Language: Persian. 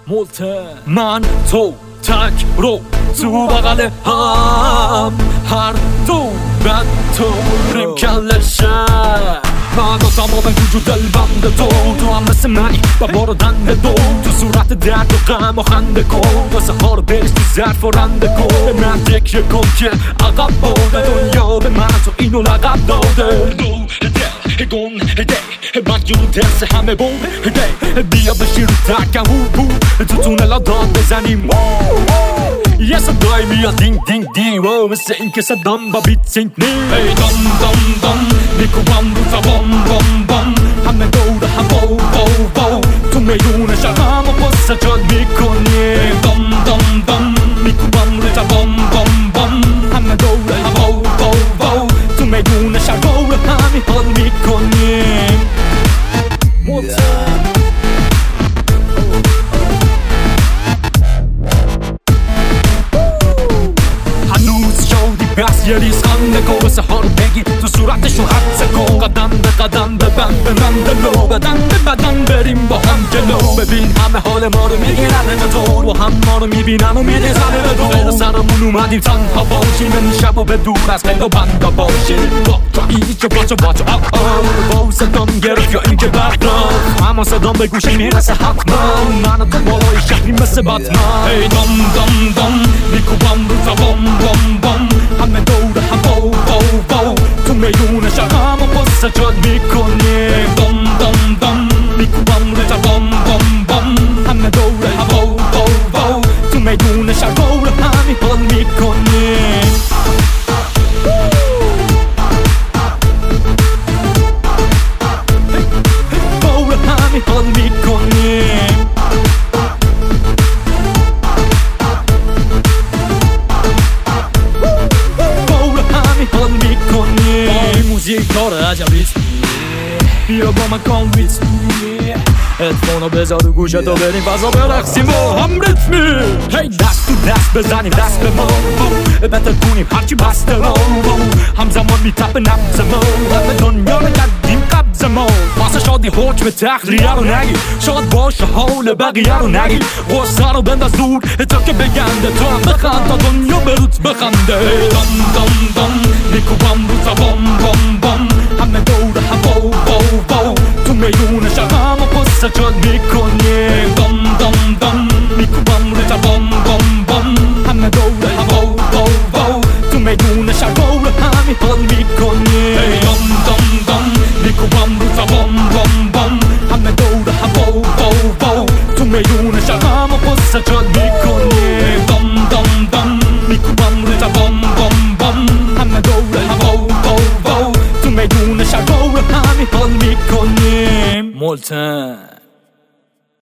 من تو تک رو تو بغل هم، هر دو بد تو ریم کلشم. من با تمام وجود دلبند تو هم مثل منی و بارو دنده تو صورت درد و غم و خنده کن واسه ها رو بریز تو ظرف و رنده کن. من تکیه کن که عقب باده دنیا به من تو اینو لقب داده. مجنون درس همه بوم بیا بشی رو ترکم تو تونلا داد بزنیم یه صدای میاد دینگ دینگ دینگ مثل این که صدام با بیت سینک نیم. ای دام دام دام میکوبم رو تا بام بام بام همه دور هم باو باو باو تو میدون شرم و پس سجاد میکنیم. دام دام دام میکوبم رو تا بام بام بام همه دور هم باو باو باو تو میدون شرم و همی حال میکنیم. هنوز شادی بس یه ریز خنده کن واسه ها رو بگی تو صورتشو حدسه کن. قدم به قدم ببند لو بدن به بدن بریم با هم جلو. ببین همه حال ما رو میگیرن به طور و هم ما رو میبینن و میریزن به دور. غیر سرمون اومدیم تنها باشیم این شب و به دور از قید و بندا باشیم. ایچه باچو باچو با صدام گرفت یا این که برگرد اما صدام به گوشه میرسه حتما من و تو بالای شهری مثل بطمن. ای دام دام دام میکوبم رو تا بام بام بام همه دور هم باو باو باو تو میدون شرم و پس سجاد میکنیم. دام دام دام میکوبم رو تا بام بام بام همه دور هم باو باو باو تو میدون شرم و همی حال میکنیم. حال میکنیم. باور همی حال میکنیم. با این موزیک کار عجب ریتم بیا با من کام ریتم اتفانا بذار و گوشتو بریم فضا برقصیم با هم ریتمی. هی دست تو دست بزنیم دست به ما بهتر کنیم هرچی بسته رو همزمان میتپه نبض ما همه دنیا رو کردیم قبض ما. واسه شادی حکم تخلیه رو نگیر شاد باشه حال بقیه رو نگیر غصه رو بنداز دور تا که بگنده تو هم بخند تا دنیا به روت بخنده. دام دام دام میکوبم رو تا بام بام بام همه دور هم باو باو باو تو میدون شرم و پس سجاد میکنیم. دام دام دام میکوبم رو تا بام بام بام همه دور هم باو باو باو تو میدون شرم و همی حال میکنیم. دام دام دام میکوبم رو تا بام بام بام همه دور هم باو باو باو تو میدون شرم و پس سجاد میکنیم. دام دام دام میکوبم رو تا بام بام بام همه دور هم باو باو باو تو میدون شرم و همی حال میکنیم. ملتن